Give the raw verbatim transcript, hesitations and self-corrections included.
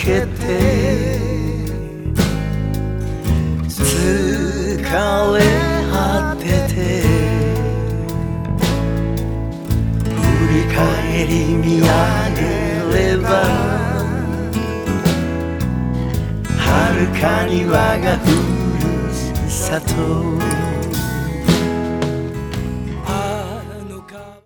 けて疲れ果てて振り返り見上げれば遥かに我がふるさと